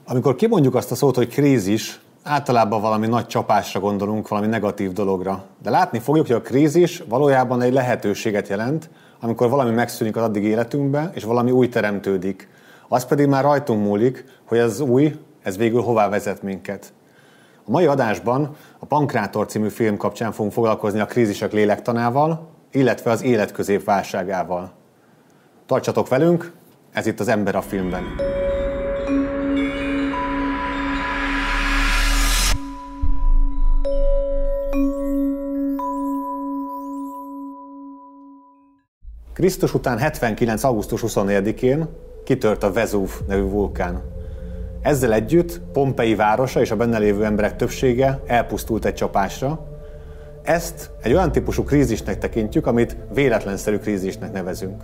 Amikor kimondjuk azt a szót, hogy krízis, általában valami nagy csapásra gondolunk, valami negatív dologra. De látni fogjuk, hogy a krízis valójában egy lehetőséget jelent, amikor valami megszűnik az addig életünkbe, és valami új teremtődik. Az pedig már rajtunk múlik, hogy ez új, ez végül hová vezet minket. A mai adásban a Pankrátor című film kapcsán fogunk foglalkozni a krízisek lélektanával, illetve az életközép válságával. Tartsatok velünk, ez itt az Ember a filmben. Krisztus után 79. augusztus 24-én kitört a Vezúv nevű vulkán. Ezzel együtt Pompei városa és a benne lévő emberek többsége elpusztult egy csapásra. Ezt egy olyan típusú krízisnek tekintjük, amit véletlenszerű krízisnek nevezünk.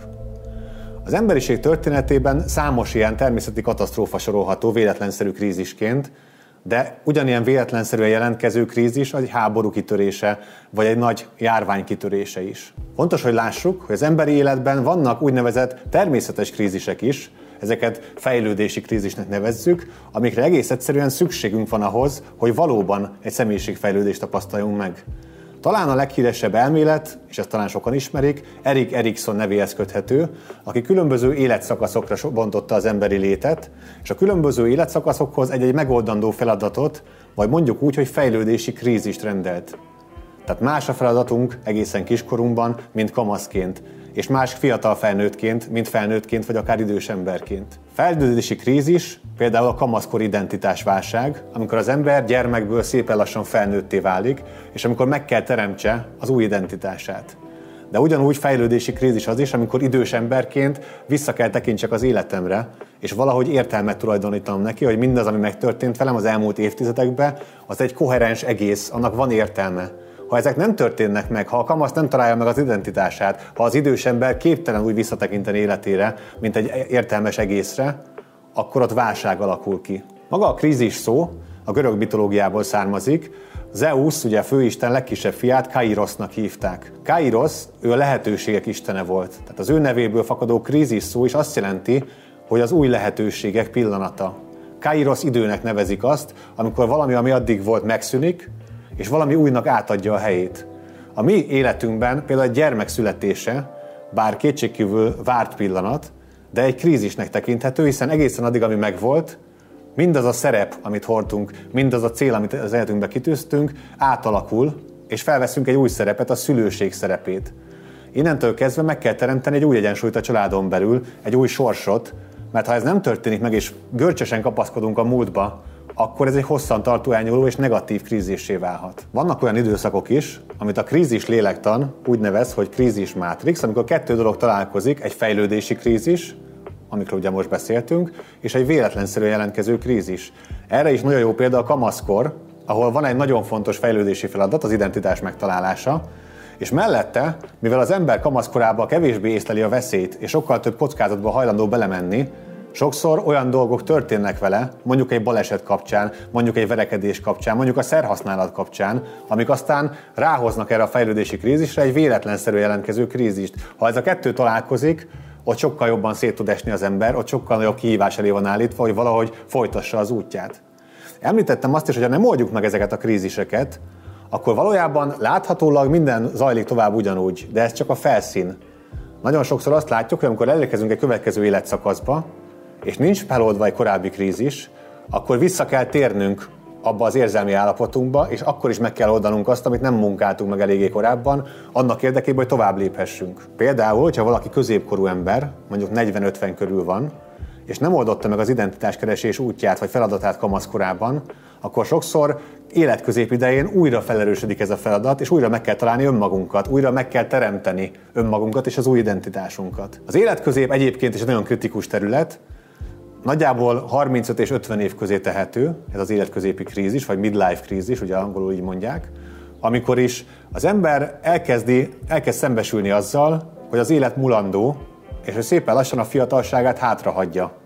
Az emberiség történetében számos ilyen természeti katasztrófa sorolható véletlenszerű krízisként, de ugyanilyen véletlenszerűen jelentkező krízis egy háború kitörése, vagy egy nagy járvány kitörése is. Fontos, hogy lássuk, hogy az emberi életben vannak úgynevezett természetes krízisek is, ezeket fejlődési krízisnek nevezzük, amikre egész egyszerűen szükségünk van ahhoz, hogy valóban egy személyiségfejlődést tapasztaljunk meg. Talán a leghíresebb elmélet, és ezt talán sokan ismerik, Erik Erikson nevéhez köthető, aki különböző életszakaszokra bontotta az emberi létet, és a különböző életszakaszokhoz egy megoldandó feladatot, vagy mondjuk úgy, hogy fejlődési krízist rendelt. Tehát más a feladatunk egészen kiskorunkban, mint kamaszként, és más fiatal felnőttként, mint felnőttként, vagy akár idős emberként. Fejlődési krízis például a kamaszkor identitásválság, amikor az ember gyermekből szépen lassan felnőtté válik, és amikor meg kell teremtse az új identitását. De ugyanúgy fejlődési krízis az is, amikor idős emberként vissza kell tekintsek az életemre, és valahogy értelmet tulajdonítanom neki, hogy mindaz, ami megtörtént velem az elmúlt évtizedekben, az egy koherens egész, annak van értelme. Ha ezek nem történnek meg, ha a kamasz nem találja meg az identitását, ha az idős ember képtelen úgy visszatekinteni életére, mint egy értelmes egészre, akkor ott válság alakul ki. Maga a krízis szó a görög mitológiából származik. Zeus, ugye a főisten legkisebb fiát Kairosnak hívták. Kairos, ő a lehetőségek istene volt. Tehát az ő nevéből fakadó krízis szó is azt jelenti, hogy az új lehetőségek pillanata. Kairos időnek nevezik azt, amikor valami, ami addig volt, megszűnik, és valami újnak átadja a helyét. A mi életünkben például egy gyermek születése, bár kétségkívül várt pillanat, de egy krízisnek tekinthető, hiszen egészen addig, ami megvolt, mindaz a szerep, amit hordtunk, mindaz a cél, amit az életünkbe kitűztünk, átalakul, és felveszünk egy új szerepet, a szülőség szerepét. Innentől kezdve meg kell teremteni egy új egyensúlyt a családon belül, egy új sorsot, mert ha ez nem történik meg, és görcsösen kapaszkodunk a múltba, akkor ez egy hosszantartó, elnyúló és negatív krízissé válhat. Vannak olyan időszakok is, amit a krízis lélektan úgy nevez, hogy krízis mátrix, amikor kettő dolog találkozik, egy fejlődési krízis, amikről ugye most beszéltünk, és egy véletlenszerűen jelentkező krízis. Erre is nagyon jó példa a kamaszkor, ahol van egy nagyon fontos fejlődési feladat, az identitás megtalálása, és mellette, mivel az ember kamaszkorában kevésbé észleli a veszélyt, és sokkal több kockázatba hajlandó belemenni, sokszor olyan dolgok történnek vele, mondjuk egy baleset kapcsán, mondjuk egy verekedés kapcsán, mondjuk a szerhasználat kapcsán, amik aztán ráhoznak erre a fejlődési krízisre egy véletlenszerű jelentkező krízist. Ha ez a kettő találkozik, ott sokkal jobban szét tud esni az ember, ott sokkal nagyobb kihívás elé van állítva, hogy valahogy folytassa az útját. Említettem azt is, hogy ha nem oldjuk meg ezeket a kríziseket, akkor valójában láthatólag minden zajlik tovább ugyanúgy, de ez csak a felszín. Nagyon sokszor azt látjuk, hogy amikor elérkezünk egy következő életszakaszba, és nincs feloldva egy korábbi krízis, akkor vissza kell térnünk abba az érzelmi állapotunkba, és akkor is meg kell oldanunk azt, amit nem munkáltunk meg eléggé korábban, annak érdekében, hogy tovább léphessünk. Például, hogyha valaki középkorú ember, mondjuk 40-50 körül van, és nem oldotta meg az identitáskeresés útját vagy feladatát kamaszkorában, akkor sokszor életközép idején újra felerősödik ez a feladat, és újra meg kell találni önmagunkat, újra meg kell teremteni önmagunkat és az új identitásunkat. Az életközép egyébként is egy nagyon kritikus terület, nagyjából 35 és 50 év közé tehető, ez az életközépi krízis, vagy midlife krízis, ugye angolul így mondják, amikor is az ember elkezd szembesülni azzal, hogy az élet mulandó, és hogy szépen lassan a fiatalságát hátrahagyja.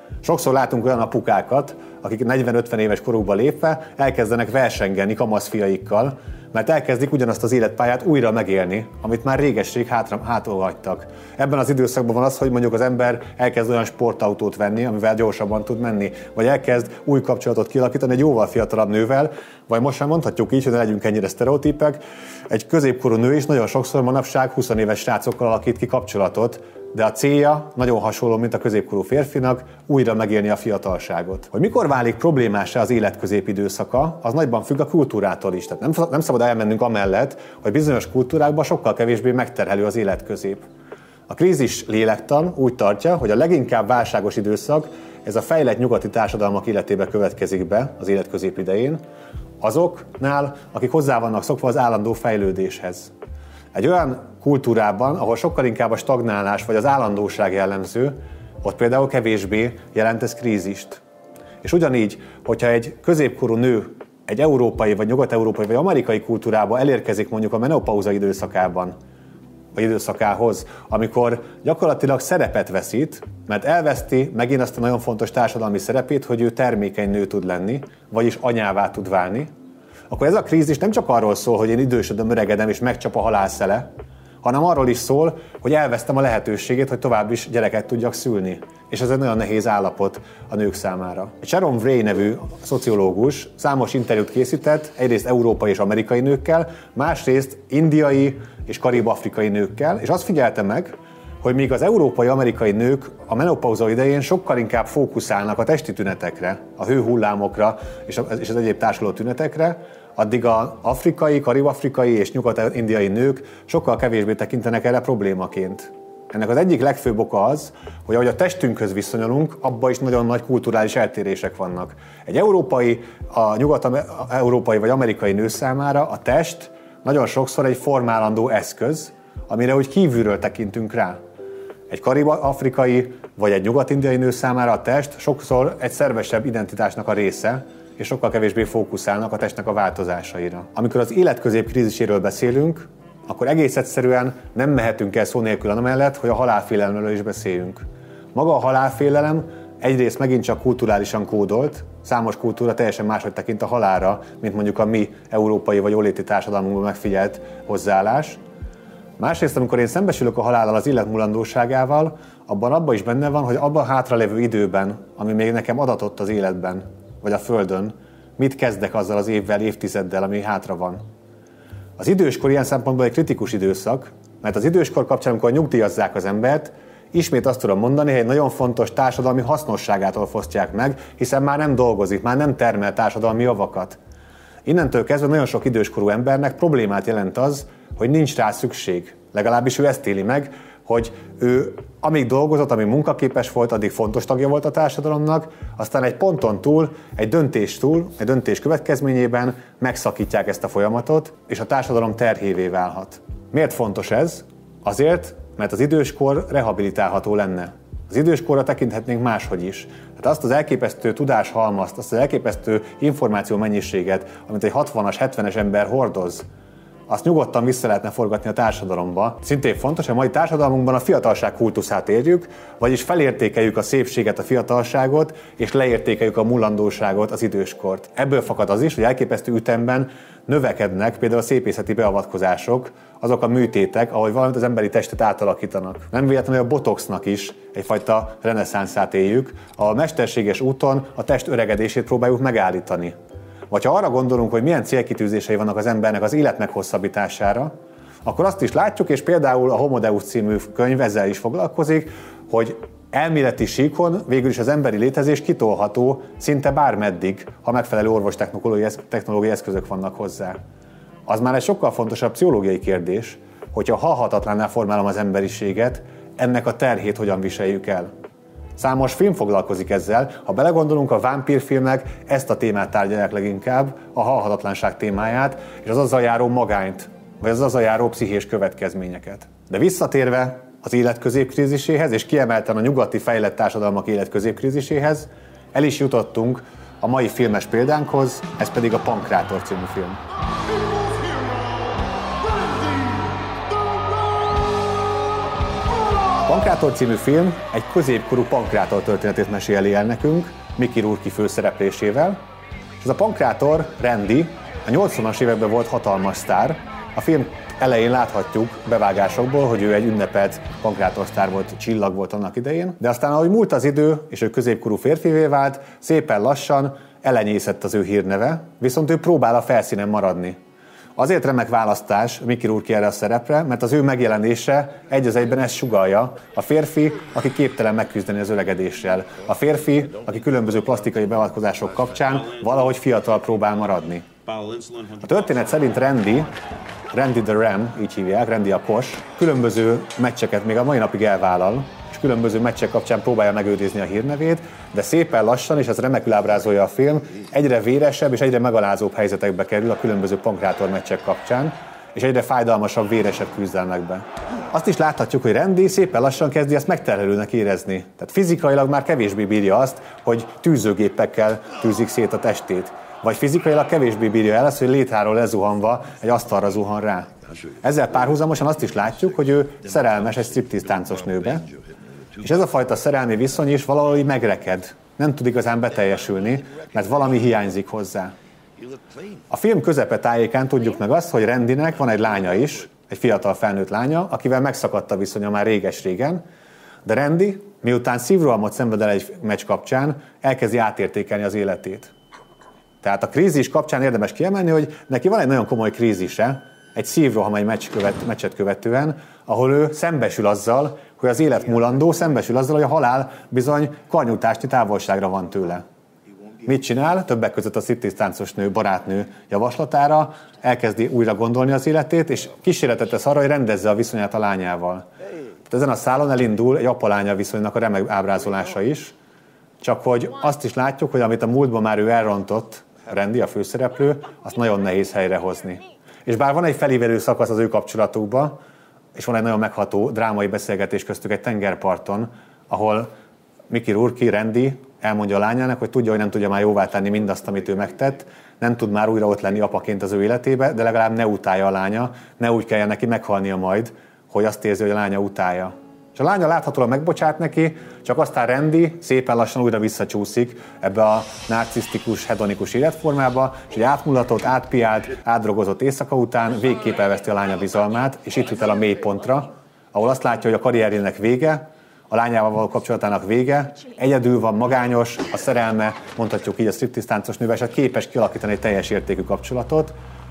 Sokszor látunk olyan apukákat, akik 40-50 éves korukba lépve elkezdenek versengeni kamaszfiaikkal, mert elkezdik ugyanazt az életpályát újra megélni, amit már réges-rég hátul hagytak. Ebben az időszakban van az, hogy mondjuk az ember elkezd olyan sportautót venni, amivel gyorsabban tud menni, vagy elkezd új kapcsolatot kialakítani egy jóval fiatalabb nővel, vagy most már mondhatjuk így, hogy ne legyünk ennyire sztereotípek, egy középkorú nő is nagyon sokszor manapság 20 éves srácokkal alakít ki kapcsolatot, de a célja nagyon hasonló, mint a középkorú férfinak, újra megélni a fiatalságot. Hogy mikor válik problémássá az életközép időszaka, az nagyban függ a kultúrától is. Tehát nem szabad elmennünk amellett, hogy bizonyos kultúrákban sokkal kevésbé megterhelő az életközép. A krízis lélektan úgy tartja, hogy a leginkább válságos időszak ez a fejlett nyugati társadalmak életébe következik be az életközép idején, azoknál, akik hozzá vannak szokva az állandó fejlődéshez. Egy olyan kultúrában, ahol sokkal inkább a stagnálás vagy az állandóság jellemző, ott például kevésbé jelent ez krízist. És ugyanígy, hogyha egy középkorú nő egy európai, vagy nyugat-európai, vagy amerikai kultúrába elérkezik mondjuk a menopauza időszakában, vagy időszakához, amikor gyakorlatilag szerepet veszít, mert elveszti megint azt a nagyon fontos társadalmi szerepét, hogy ő termékeny nő tud lenni, vagyis anyává tud válni, akkor ez a krízis nem csak arról szól, hogy én idősödöm, öregedem és megcsap a halálszele, hanem arról is szól, hogy elvesztem a lehetőségét, hogy tovább is gyereket tudjak szülni. És ez egy nagyon nehéz állapot a nők számára. Sharon Vrey nevű szociológus számos interjút készített, egyrészt európai és amerikai nőkkel, másrészt indiai és karib-afrikai nőkkel, és azt figyelte meg, hogy míg az európai-amerikai nők a menopauza idején sokkal inkább fókuszálnak a testi tünetekre, a hőhullámokra és az egyéb társuló tünetekre, addig az afrikai, karib-afrikai és nyugat-indiai nők sokkal kevésbé tekintenek erre problémaként. Ennek az egyik legfőbb oka az, hogy ahogy a testünkhöz viszonyulunk, abban is nagyon nagy kulturális eltérések vannak. Egy európai, a nyugat-európai vagy amerikai nő számára a test nagyon sokszor egy formálandó eszköz, amire úgy kívülről tekintünk rá. Egy karib-afrikai vagy egy nyugat-indiai nő számára a test sokszor egy szervesebb identitásnak a része, és sokkal kevésbé fókuszálnak a testnek a változásaira. Amikor az életközép kríziséről beszélünk, akkor egész egyszerűen nem mehetünk el szó nélkül amellett, hogy a halálfélelemről is beszéljünk. Maga a halálfélelem egyrészt megint csak kulturálisan kódolt, számos kultúra teljesen máshogy tekint a halálra, mint mondjuk a mi európai vagy jóléti társadalmunkban megfigyelt hozzáállás. Másrészt, amikor én szembesülök a halállal az életmulandóságával, abban is benne van, hogy abban a hátralévő időben, ami még nekem adatott az életben, vagy a Földön, mit kezdek azzal az évvel, évtizeddel, ami hátra van. Az időskor ilyen szempontból egy kritikus időszak, mert az időskor kapcsán, amikor nyugdíjazzák az embert, ismét azt tudom mondani, hogy egy nagyon fontos társadalmi hasznosságától fosztják meg, hiszen már nem dolgozik, már nem termel társadalmi javakat. Innentől kezdve nagyon sok időskorú embernek problémát jelent az, hogy nincs rá szükség. Legalábbis ő ezt éli meg, hogy ő amíg dolgozott, amíg munkaképes volt, addig fontos tagja volt a társadalomnak, aztán egy ponton túl, egy döntés következményében megszakítják ezt a folyamatot, és a társadalom terhévé válhat. Miért fontos ez? Azért, mert az időskor rehabilitálható lenne. Az időskorra tekinthetnénk máshogy is. Tehát azt az elképesztő tudáshalmazt, azt az elképesztő információ mennyiséget, amit egy 60-as, 70-es ember hordoz, azt nyugodtan vissza lehetne forgatni a társadalomba. Szintén fontos, hogy a mai társadalmunkban a fiatalság kultuszát érjük, vagyis felértékeljük a szépséget, a fiatalságot, és leértékeljük a mulandóságot, az időskort. Ebből fakad az is, hogy elképesztő ütemben növekednek például a szépészeti beavatkozások, azok a műtétek, ahogy valamit az emberi testet átalakítanak. Nem véletlenül a botoxnak is egyfajta reneszánszát éljük, a mesterséges úton a test öregedését próbáljuk megállítani. Vagy ha arra gondolunk, hogy milyen célkitűzései vannak az embernek az élet meghosszabbítására, akkor azt is látjuk, és például a Homo Deus című könyv ezzel is foglalkozik, hogy elméleti síkon végül is az emberi létezés kitolható szinte bármeddig, ha megfelelő orvostechnológiai eszközök vannak hozzá. Az már egy sokkal fontosabb pszichológiai kérdés, hogyha halhatatlanná formálom az emberiséget, ennek a terhét hogyan viseljük el. Számos film foglalkozik ezzel, ha belegondolunk, a vámpírfilmek ezt a témát tárgyalják leginkább, a halhatatlanság témáját, és az azzal járó magányt, vagy az azzal járó pszichés következményeket. De visszatérve az életközépkríziséhez, és kiemelten a nyugati fejlett társadalmak életközépkríziséhez, el is jutottunk a mai filmes példánkhoz, ez pedig a Pankrátor című film. Pankrátor című film egy középkorú pankrátor történetét meséli el nekünk, Mickey Rourke főszereplésével. És ez a pankrátor, Randy, a 80-as években volt hatalmas sztár. A film elején láthatjuk bevágásokból, hogy ő egy ünnepelt pankrátorsztár volt, csillag volt annak idején. De aztán, ahogy múlt az idő, és ő középkorú férfivé vált, szépen lassan elenyészett az ő hírneve, viszont ő próbál a felszínen maradni. Azért remek választás Mickey Rourke erre a szerepre, mert az ő megjelenése egy az egyben ezt sugallja. A férfi, aki képtelen megküzdeni az öregedéssel. A férfi, aki különböző plastikai beavatkozások kapcsán valahogy fiatal próbál maradni. A történet szerint Randy the Ram, így hívják, Randy a Kos, különböző meccseket még a mai napig elvállal, és különböző meccsek kapcsán próbálja megőrizni a hírnevét, de szépen lassan, és ez remekül ábrázolja a film, egyre véresebb és egyre megalázóbb helyzetekbe kerül a különböző pankrátor meccsek kapcsán, és egyre fájdalmasabb, véresebb küzdelmekbe. Azt is láthatjuk, hogy Randy szépen lassan kezdi ezt megterhelőnek érezni. Tehát fizikailag már kevésbé bírja azt, hogy tűzőgépekkel tűzik szét a testét. Vagy fizikailag kevésbé bírja el azt, hogy létráról lezuhanva egy asztalra zuhan rá. Ezzel párhuzamosan azt is látjuk, hogy ő szerelmes egy striptease táncos nőbe, és ez a fajta szerelmi viszony is valahogy megreked. Nem tud igazán beteljesülni, mert valami hiányzik hozzá. A film közepe tájékán tudjuk meg azt, hogy Randynek van egy lánya is, egy fiatal felnőtt lánya, akivel megszakadt a viszonya már réges-régen, de Randy, miután szívrohamot szenved el egy meccs kapcsán, elkezdi átértékelni az életét. Tehát a krízis kapcsán érdemes kiemelni, hogy neki van egy nagyon komoly krízise, egy szívroham egy meccset követően, ahol ő szembesül azzal, hogy az élet mulandó, szembesül azzal, hogy a halál bizony karnyújtásnyi távolságra van tőle. Mit csinál? Többek között a striptease táncos nő, barátnő javaslatára elkezdi újra gondolni az életét, és kísérletet tesz arra, hogy rendezze a viszonyát a lányával. Tehát ezen a szálon elindul egy apa-lánya viszonynak a remek ábrázolása is, csak hogy azt is látjuk, hogy amit a múltban már ő elrontott, Randy, a főszereplő, azt nagyon nehéz helyrehozni. És bár van egy felívelő szakasz az ő kapcsolatukban, és van egy nagyon megható drámai beszélgetés köztük egy tengerparton, ahol Mickey Rourke, Randy elmondja a lányának, hogy tudja, hogy nem tudja már jóvá tenni mindazt, amit ő megtett, nem tud már újra ott lenni apaként az ő életébe, de legalább ne utálja a lánya, ne úgy kelljen neki meghalnia majd, hogy azt érzi, hogy a lánya utálja. És a lánya láthatóan megbocsát neki, csak aztán Randy szépen lassan újra visszacsúszik ebbe a narcisztikus, hedonikus életformába, és egy átmulatott, átpiált, átdrogozott éjszaka után végképp elveszti a lánya bizalmát, és itt jut el a mélypontra, ahol azt látja, hogy a karrierjének vége, a lányával való kapcsolatának vége, egyedül van, magányos, a szerelme, mondhatjuk így a striptease táncos nővel, és hát képes kialakítani egy teljes értékű kapcsolatot,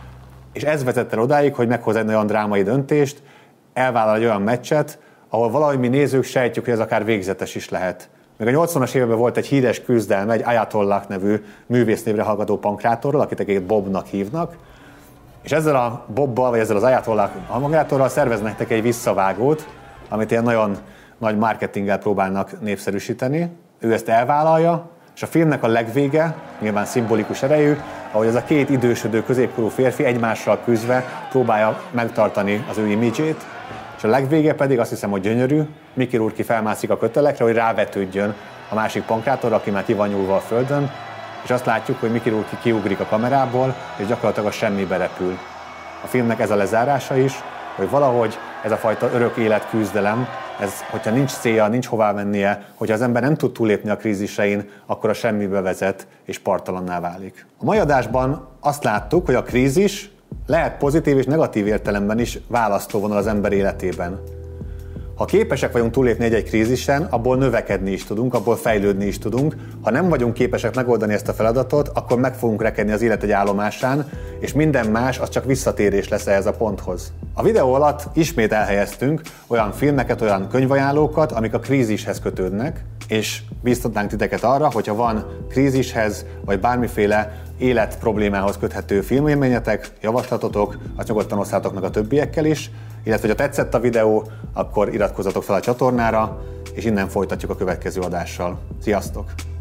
és ez vezet el odáig, hogy meghoz egy olyan drámai döntést, elvállal egy olyan meccset, ahol valahogy mi nézők sejtjük, hogy ez akár végzetes is lehet. Még a 80-as években volt egy híres küzdelme, egy Ayatollah nevű művésznévre hallgató pankrátorral, akit egyébként Bobnak hívnak, és ezzel a Bobbal, vagy ezzel az Ayatollah pankrátorral szerveznek neki egy visszavágót, amit ilyen nagyon nagy marketinggel próbálnak népszerűsíteni. Ő ezt elvállalja, és a filmnek a legvége, nyilván szimbolikus erejű, ahogy ez a két idősödő középkorú férfi egymással küzdve próbálja megtartani az ő imidzsét, és a legvége pedig azt hiszem, hogy gyönyörű, Mickey Rourke felmászik a kötelekre, hogy rávetődjön a másik pankrátorra, aki már ki van nyúlva a földön, és azt látjuk, hogy Mickey Rourke kiugrik a kamerából, és gyakorlatilag a semmibe repül. A filmnek ez a lezárása is, hogy valahogy ez a fajta örök életküzdelem, ez, hogyha nincs célja, nincs hová mennie, hogyha az ember nem tud túlépni a krízisein, akkor a semmibe vezet és parttalanná válik. A mai adásban azt láttuk, hogy a krízis lehet pozitív és negatív értelemben is választóvonal az ember életében. Ha képesek vagyunk túlépni egy krízisen, abból növekedni is tudunk, abból fejlődni is tudunk. Ha nem vagyunk képesek megoldani ezt a feladatot, akkor meg fogunk rekedni az élet egy állomásán, és minden más az csak visszatérés lesz ehhez a ponthoz. A videó alatt ismét elhelyeztünk olyan filmeket, olyan könyvajánlókat, amik a krízishez kötődnek, és bíztatnánk titeket arra, hogyha van krízishez, vagy bármiféle élet problémához köthető filmélményetek, javaslatotok, azt nyugodtan osszátok meg a többiekkel is, illetve, ha tetszett a videó, akkor iratkozzatok fel a csatornára, és innen folytatjuk a következő adással. Sziasztok!